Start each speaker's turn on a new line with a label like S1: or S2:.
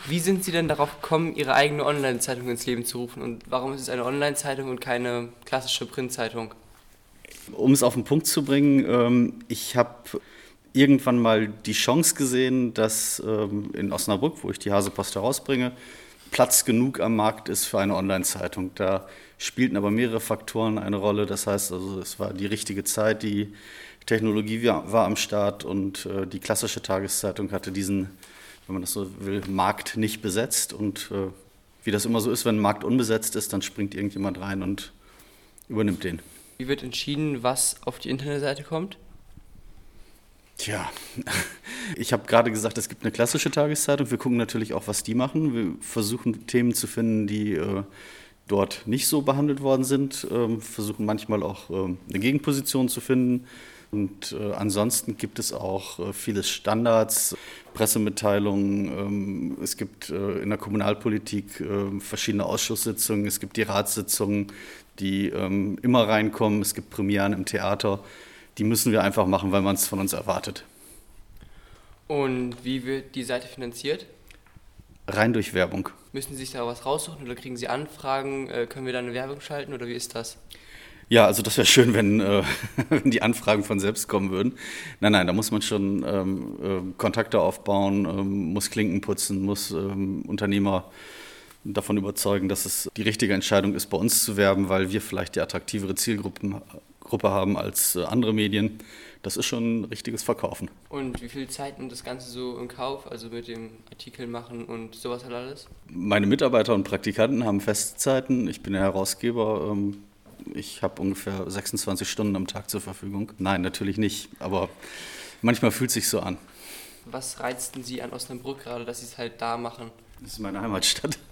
S1: Wie sind Sie denn darauf gekommen, Ihre eigene Online-Zeitung ins Leben zu rufen? Und warum ist es eine Online-Zeitung und keine klassische Printzeitung?
S2: Um es auf den Punkt zu bringen, ich habe irgendwann mal die Chance gesehen, dass in Osnabrück, wo ich die Hasepost herausbringe, Platz genug am Markt ist für eine Online-Zeitung. Da spielten aber mehrere Faktoren eine Rolle. Das heißt, also es war die richtige Zeit, die Technologie war am Start und die klassische Tageszeitung hatte diesen, wenn man das so will, Markt nicht besetzt. Und wie das immer so ist, wenn ein Markt unbesetzt ist, dann springt irgendjemand rein und übernimmt den.
S1: Wie wird entschieden, was auf die Internetseite kommt?
S2: Tja, ich habe gerade gesagt, es gibt eine klassische Tageszeitung. Wir gucken natürlich auch, was die machen. Wir versuchen Themen zu finden, die dort nicht so behandelt worden sind. Versuchen manchmal auch eine Gegenposition zu finden. Und ansonsten gibt es auch viele Standards, Pressemitteilungen. Es gibt in der Kommunalpolitik verschiedene Ausschusssitzungen. Es gibt die Ratssitzungen, die immer reinkommen. Es gibt Premieren im Theater. Die müssen wir einfach machen, weil man es von uns erwartet.
S1: Und wie wird die Seite finanziert?
S2: Rein durch Werbung.
S1: Müssen Sie sich da was raussuchen oder kriegen Sie Anfragen? Können wir da eine Werbung schalten oder wie ist das?
S2: Ja, also das wäre schön, wenn, wenn die Anfragen von selbst kommen würden. Nein, da muss man schon Kontakte aufbauen, muss Klinken putzen, muss Unternehmer davon überzeugen, dass es die richtige Entscheidung ist, bei uns zu werben, weil wir vielleicht die attraktivere Zielgruppe haben als andere Medien. Das ist schon ein richtiges Verkaufen.
S1: Und wie viel Zeit nimmt das Ganze so im Kauf, also mit dem Artikel machen und sowas halt alles?
S2: Meine Mitarbeiter und Praktikanten haben Festzeiten. Ich bin der Herausgeber. Ich habe ungefähr 26 Stunden am Tag zur Verfügung. Nein, natürlich nicht, aber manchmal fühlt es sich so an.
S1: Was reizt denn Sie an Osnabrück gerade, dass Sie es halt da machen?
S2: Das ist meine Heimatstadt.